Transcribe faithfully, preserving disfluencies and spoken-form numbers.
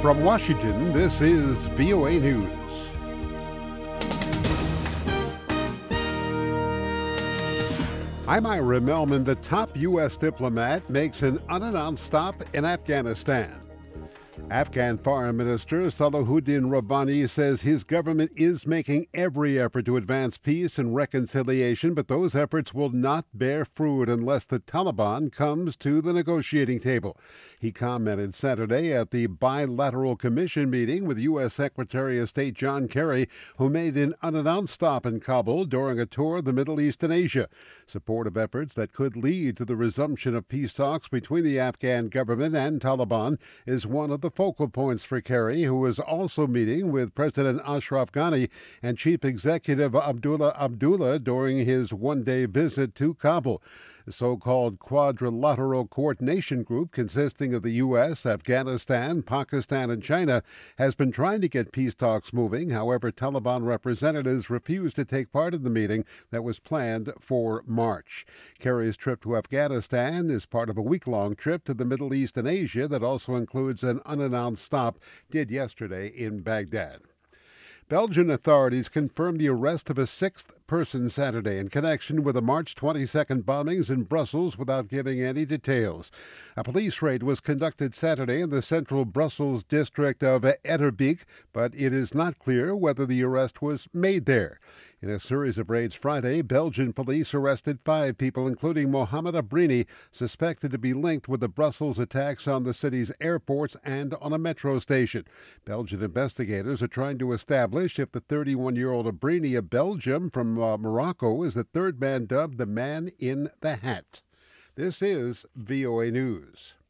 From Washington, this is V O A News. I'm Ira Melman. The top U S diplomat makes an unannounced stop in Afghanistan. Afghan Foreign Minister Salahuddin Rabbani says his government is making every effort to advance peace and reconciliation, but those efforts will not bear fruit unless the Taliban comes to the negotiating table. He commented Saturday at the bilateral commission meeting with U S. Secretary of State John Kerry, who made an unannounced stop in Kabul during a tour of the Middle East and Asia. Support of efforts that could lead to the resumption of peace talks between the Afghan government and Taliban is one of the focal points for Kerry, who is also meeting with President Ashraf Ghani and Chief Executive Abdullah Abdullah during his one-day visit to Kabul. The so-called Quadrilateral Coordination Group, consisting of the U S, Afghanistan, Pakistan, and China, has been trying to get peace talks moving. However, Taliban representatives refused to take part in the meeting that was planned for March. Kerry's trip to Afghanistan is part of a week-long trip to the Middle East and Asia that also includes an unannounced stop did yesterday in Baghdad. Belgian authorities confirmed the arrest of a sixth person Saturday in connection with the March twenty-second bombings in Brussels without giving any details. A police raid was conducted Saturday in the central Brussels district of Etterbeek, but it is not clear whether the arrest was made there. In a series of raids Friday, Belgian police arrested five people, including Mohamed Abrini, suspected to be linked with the Brussels attacks on the city's airports and on a metro station. Belgian investigators are trying to establish if the thirty-one-year-old Abrini of Belgium from uh, Morocco is the third man dubbed the Man in the Hat. This is V O A News.